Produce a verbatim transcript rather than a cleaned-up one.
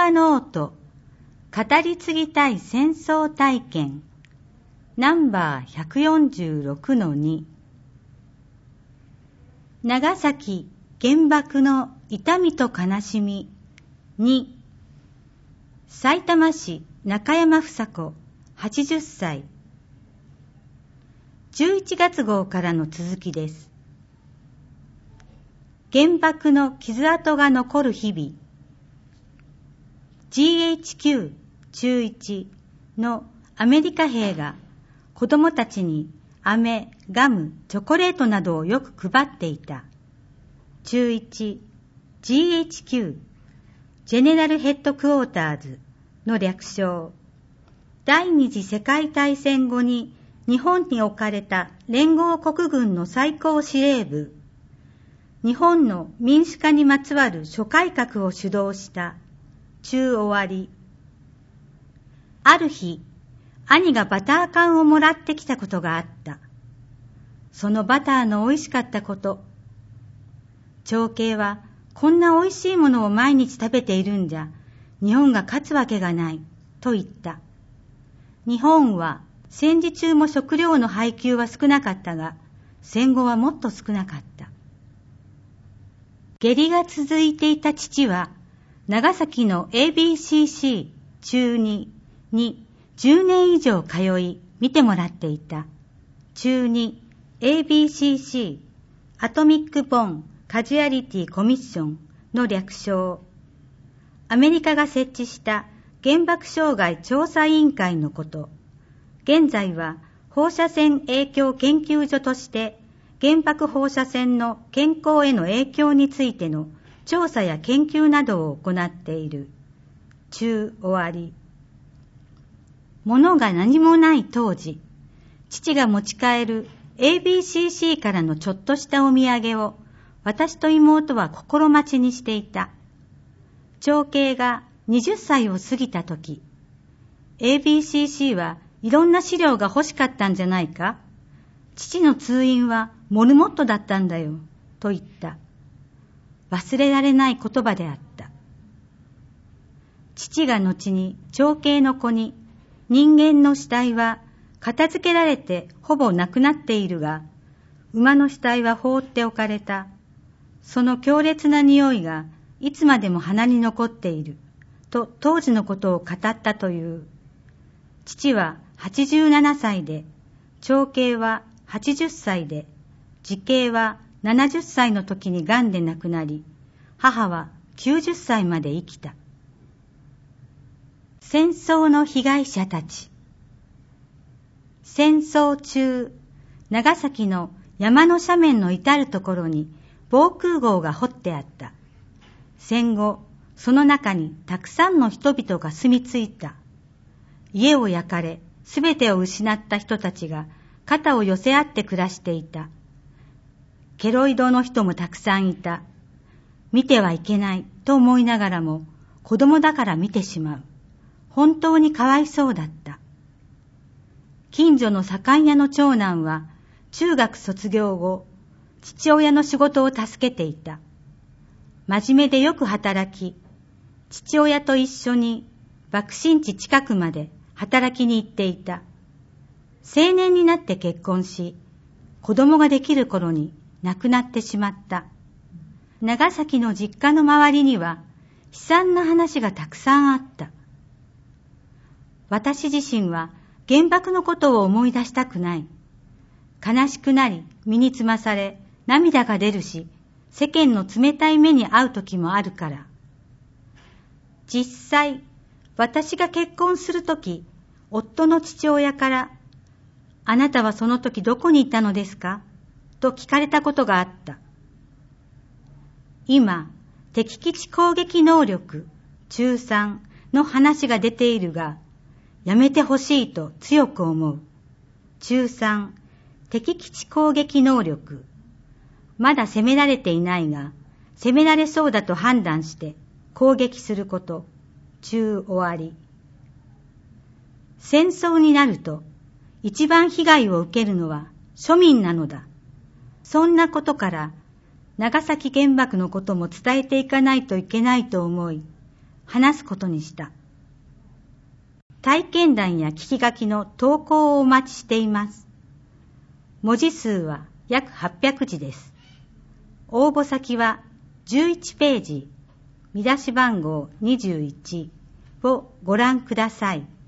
田ノート語り継ぎたい戦争体験ナンバーひゃくよんじゅうろくのに 長崎原爆の痛みと悲しみにさいたま市中山房子はちじゅっさいじゅういちがつ号からの続きです。原爆の傷跡が残る日々 ジーエイチキューじゅういち のアメリカ兵が子供たちに飴、ガム、チョコレートなどをよく配っていた。じゅういち ジーエイチキュー ジェネラルヘッドクォーターズの略称。第二次世界大戦後に日本に置かれた連合国軍の最高司令部。日本の民主化にまつわる諸改革を主導した中終わり。ある日、兄がバター缶をもらってきたことがあった。そのバターの美味しかったこと。長兄はこんな美味しいものを毎日食べているんじゃ、日本が勝つわけがない、と言った。日本は戦時中も食料の配給は少なかったが、戦後はもっと少なかった。下痢が続いていた父は、長崎の エービーシーシー 中ににじゅうねん以上通い、見てもらっていた。中に エービーシーシー アトミック・ボン・カジュアリティ・コミッションの略称。アメリカが設置した原爆傷害調査委員会のこと。現在は放射線影響研究所として原爆放射線の健康への影響についての調査や研究などを行っている。中終わり。物が何もない当時、父が持ち帰る エービーシーシー からのちょっとしたお土産を私と妹は心待ちにしていた。長兄がはたちを過ぎたとき、エービーシーシー はいろんな資料が欲しかったんじゃないか？父の通院はモルモットだったんだよ、と言った。忘れられない言葉であった。父が後に長兄の子に、人間の死体は片付けられてほぼなくなっているが、馬の死体は放っておかれた。その強烈な匂いがいつまでも鼻に残っている、と当時のことを語ったという。父ははちじゅうななさいで、長兄ははちじゅっさいで、次兄はななじゅっさいの時に癌で亡くなり、母はきゅうじゅっさいまで生きた。戦争の被害者たち。戦争中、長崎の山の斜面の至るところに防空壕が掘ってあった。戦後、その中にたくさんの人々が住み着いた。家を焼かれ、すべてを失った人たちが肩を寄せ合って暮らしていた。ケロイドの人もたくさんいた。見てはいけないと思いながらも、子供だから見てしまう。本当にかわいそうだった。近所の左官屋の長男は、中学卒業後、父親の仕事を助けていた。真面目でよく働き、父親と一緒に爆心地近くまで働きに行っていた。青年になって結婚し、子供ができる頃に亡くなってしまった。長崎の実家の周りには悲惨な話がたくさんあった。私自身は原爆のことを思い出したくない。悲しくなり身につまされ涙が出るし、世間の冷たい目に遭う時もあるから。実際、私が結婚するとき、夫の父親から、あなたはその時どこにいたのですか？と聞かれたことがあった。今、敵基地攻撃能力、中さんの話が出ているが、やめてほしいと強く思う。中さん、敵基地攻撃能力。まだ攻められていないが、攻められそうだと判断して攻撃すること。中終わり。戦争になると、一番被害を受けるのは庶民なのだ。そんなことから、長崎原爆のことも伝えていかないといけないと思い、 話すことにした。体験談や聞き書きの投稿をお待ちしています。文字数は約はっぴゃくじです。応募先はじゅういちページ、見出し番号にじゅういちをご覧ください。